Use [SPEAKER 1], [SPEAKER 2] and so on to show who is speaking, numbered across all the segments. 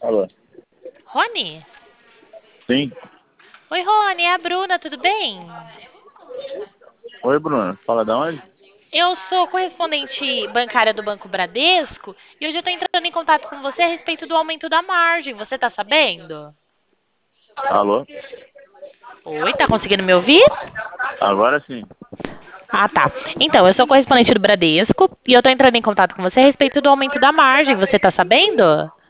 [SPEAKER 1] Alô?
[SPEAKER 2] Rony?
[SPEAKER 1] Sim?
[SPEAKER 2] Oi, Rony, é a Bruna, tudo bem?
[SPEAKER 1] Oi, Bruno. Fala da onde?
[SPEAKER 2] Eu sou correspondente bancária do Banco Bradesco e hoje eu estou entrando em contato com você a respeito do aumento da margem. Você está sabendo?
[SPEAKER 1] Alô?
[SPEAKER 2] Oi, tá conseguindo me ouvir?
[SPEAKER 1] Agora sim.
[SPEAKER 2] Ah, tá. Então, eu sou correspondente do Bradesco e eu estou entrando em contato com você a respeito do aumento da margem. Você está sabendo?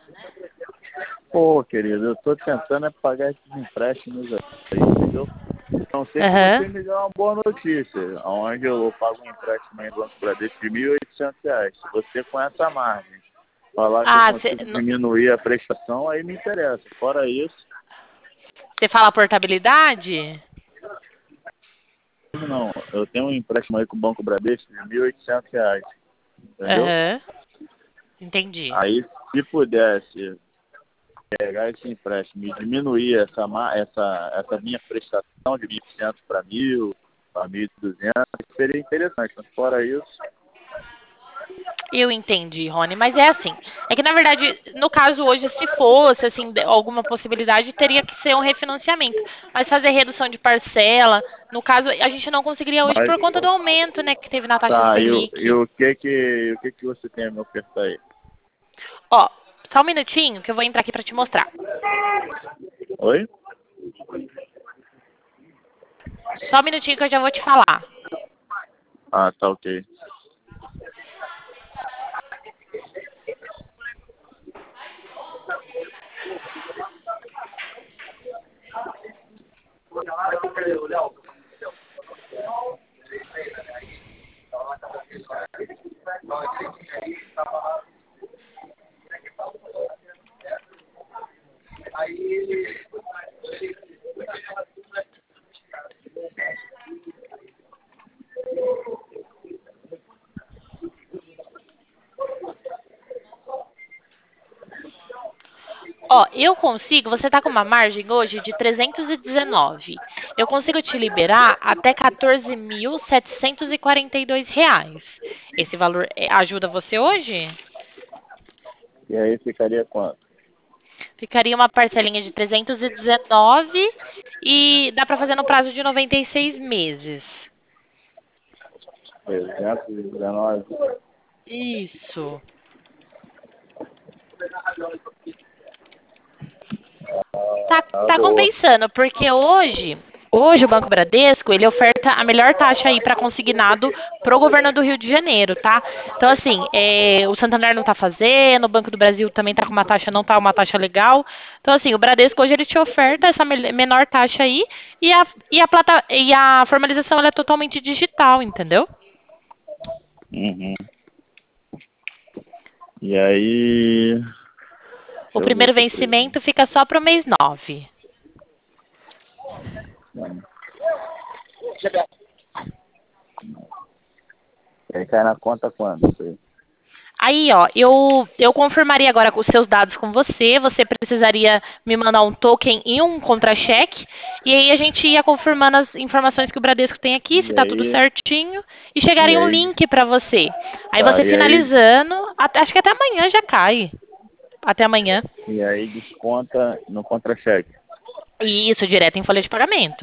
[SPEAKER 1] Pô, querido, eu tô tentando pagar esses empréstimos aí, entendeu? Não sei que
[SPEAKER 2] Aham.
[SPEAKER 1] você me deu uma boa notícia, onde eu pago um empréstimo em Banco Bradesco de R$ 1.800. Se você com essa margem falar que eu
[SPEAKER 2] Ah,
[SPEAKER 1] consigo diminuir a prestação, aí me interessa. Fora isso,
[SPEAKER 2] você fala portabilidade?
[SPEAKER 1] não. Eu tenho um empréstimo aí com o Banco Bradesco de R$ 1.800, entendeu?
[SPEAKER 2] Aham. Entendi.
[SPEAKER 1] Aí, se pudesse pegar esse empréstimo e diminuir essa minha prestação de 1.500 para 1.000, para 1.200, seria interessante. Mas fora isso,
[SPEAKER 2] Eu entendi, Rony, mas é assim. É que na verdade, no caso hoje, se fosse assim alguma possibilidade, teria que ser um refinanciamento. Mas fazer redução de parcela, no caso, a gente não conseguiria hoje
[SPEAKER 1] mas
[SPEAKER 2] por conta do aumento, né, que teve na taxa
[SPEAKER 1] tá, e
[SPEAKER 2] Selic.
[SPEAKER 1] o que que você tem a me ofertar aí?
[SPEAKER 2] Ó, só um minutinho que eu vou entrar aqui para te mostrar.
[SPEAKER 1] Oi?
[SPEAKER 2] Só um minutinho que eu já vou te falar.
[SPEAKER 1] Ah, tá ok.
[SPEAKER 2] Ó, eu consigo, você tá com uma margem hoje de 319. Eu consigo te liberar até 14.742 reais. Esse valor ajuda você hoje?
[SPEAKER 1] E aí ficaria quanto?
[SPEAKER 2] Ficaria uma parcelinha de 319 e dá para fazer no prazo de 96 meses.
[SPEAKER 1] 319.
[SPEAKER 2] Isso.
[SPEAKER 1] Ah,
[SPEAKER 2] Tá
[SPEAKER 1] boa.
[SPEAKER 2] compensando, porque hoje o Banco Bradesco, ele oferta a melhor taxa aí para consignado pro governo do Rio de Janeiro, tá? Então, assim, o Santander não tá fazendo, o Banco do Brasil também tá com uma taxa, não tá uma taxa legal. Então, assim, o Bradesco hoje ele te oferta essa menor taxa aí e a formalização ela é totalmente digital, entendeu?
[SPEAKER 1] Uhum. E aí,
[SPEAKER 2] O
[SPEAKER 1] deixa eu ver
[SPEAKER 2] primeiro
[SPEAKER 1] aqui pra ele.
[SPEAKER 2] vencimento fica só pro mês 9.
[SPEAKER 1] E aí cai na conta quando? Isso aí?
[SPEAKER 2] Aí, ó, eu confirmaria agora com os seus dados com você. Você precisaria me mandar um token e um contra-cheque. E aí a gente ia confirmando as informações que o Bradesco tem aqui, se
[SPEAKER 1] E
[SPEAKER 2] tá tudo
[SPEAKER 1] aí,
[SPEAKER 2] certinho. E
[SPEAKER 1] e
[SPEAKER 2] chegaria um
[SPEAKER 1] aí,
[SPEAKER 2] link para você. Aí
[SPEAKER 1] tá,
[SPEAKER 2] você finalizando, acho que até amanhã já cai. Até amanhã.
[SPEAKER 1] e aí desconta no contra-cheque.
[SPEAKER 2] E isso, direto em folha de pagamento.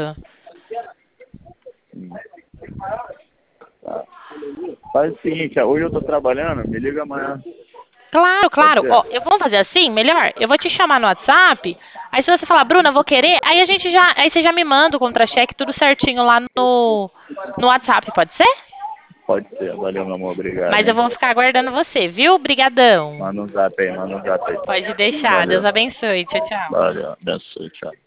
[SPEAKER 1] Hum, Tá. Faz o seguinte, ó, hoje eu tô trabalhando, me liga amanhã,
[SPEAKER 2] Claro,
[SPEAKER 1] pode
[SPEAKER 2] claro.
[SPEAKER 1] ser?
[SPEAKER 2] Ó, eu vou fazer assim, melhor. Eu vou te chamar no WhatsApp. Aí se você falar, Bruna, eu vou querer, aí você já me manda o contra-cheque tudo certinho lá no WhatsApp, pode ser?
[SPEAKER 1] Pode ser, valeu meu amor, obrigado,
[SPEAKER 2] Mas eu
[SPEAKER 1] hein?
[SPEAKER 2] vou ficar aguardando você, viu? Brigadão.
[SPEAKER 1] Manda um zap aí, manda um zap aí.
[SPEAKER 2] Pode deixar. Deus
[SPEAKER 1] Valeu,
[SPEAKER 2] abençoe. Tchau, tchau.
[SPEAKER 1] valeu, abençoe, tchau.